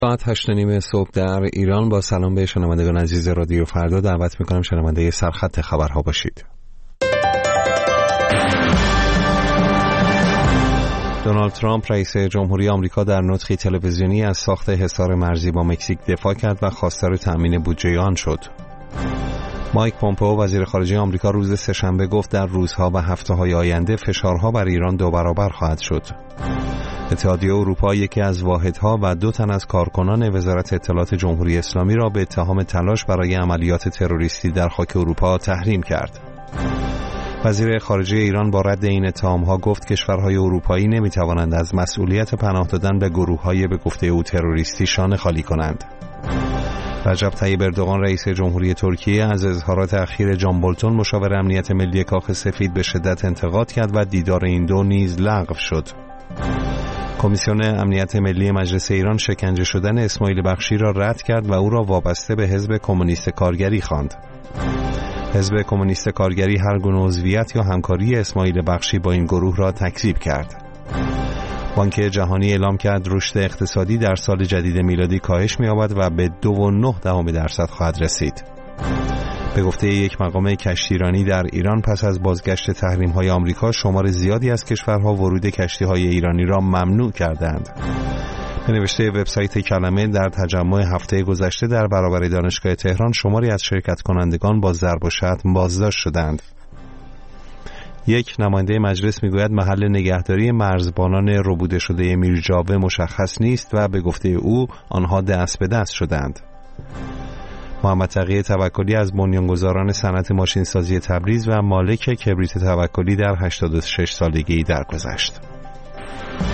ساعت 8:30 صبح در ایران. با سلام به شنوندگان عزیز رادیو فردا دعوت می‌کنم شنونده سرخط خبرها باشید. دونالد ترامپ رئیس جمهوری آمریکا در نطقی تلویزیونی از ساخت حصار مرزی با مکزیک دفاع کرد و خواستار تأمین بودجه آن شد. مایک پومپئو وزیر خارجه آمریکا روز سه‌شنبه گفت در روزها و هفته‌های آینده فشارها بر ایران 2 برابر خواهد شد. اتحادیه اروپا یکی از واحدها و 2 تن از کارکنان وزارت اطلاعات جمهوری اسلامی را به اتهام تلاش برای عملیات تروریستی در خاک اروپا تحریم کرد. وزیر خارجه ایران با رد این اتهام‌ها گفت کشورهای اروپایی نمی‌توانند از مسئولیت پناه دادن به گروه‌های به گفته او تروریستی شانه خالی کنند. رجب طیب اردوغان رئیس جمهوری ترکیه از اظهارات اخیر جان بولتون مشاور امنیت ملی کاخ سفید به شدت انتقاد کرد و دیدار این دو نیز لغو شد. کمیسیون امنیت ملی مجلس ایران شکنجه شدن اسماعیل بخشی را رد کرد و او را وابسته به حزب کمونیست کارگری خواند. حزب کمونیست کارگری هر گونه عضویت یا همکاری اسماعیل بخشی با این گروه را تکذیب کرد. بانک جهانی اعلام کرد رشد اقتصادی در سال جدید میلادی کاهش می‌یابد و به 2.9% خواهد رسید. به گفته یک مقام کشتیرانی در ایران پس از بازگشت تحریم‌های آمریکا شمار زیادی از کشورها ورود کشتی‌های ایرانی را ممنوع کردند. به نوشته وبسایت کلمه در تجمع هفته گذشته در برابر دانشگاه تهران شماری از شرکت کنندگان با ضرب و شتم بازداشت شدند. یک نماینده مجلس میگوید محل نگهداری مرزبانان ربوده شده میرجاوه مشخص نیست و به گفته او آنها دست به دست شدند. محمد تقی توکلی از بنیانگذاران صنعت ماشینسازی تبریز و مالک کبریت توکلی در 86 سالگی درگذشت.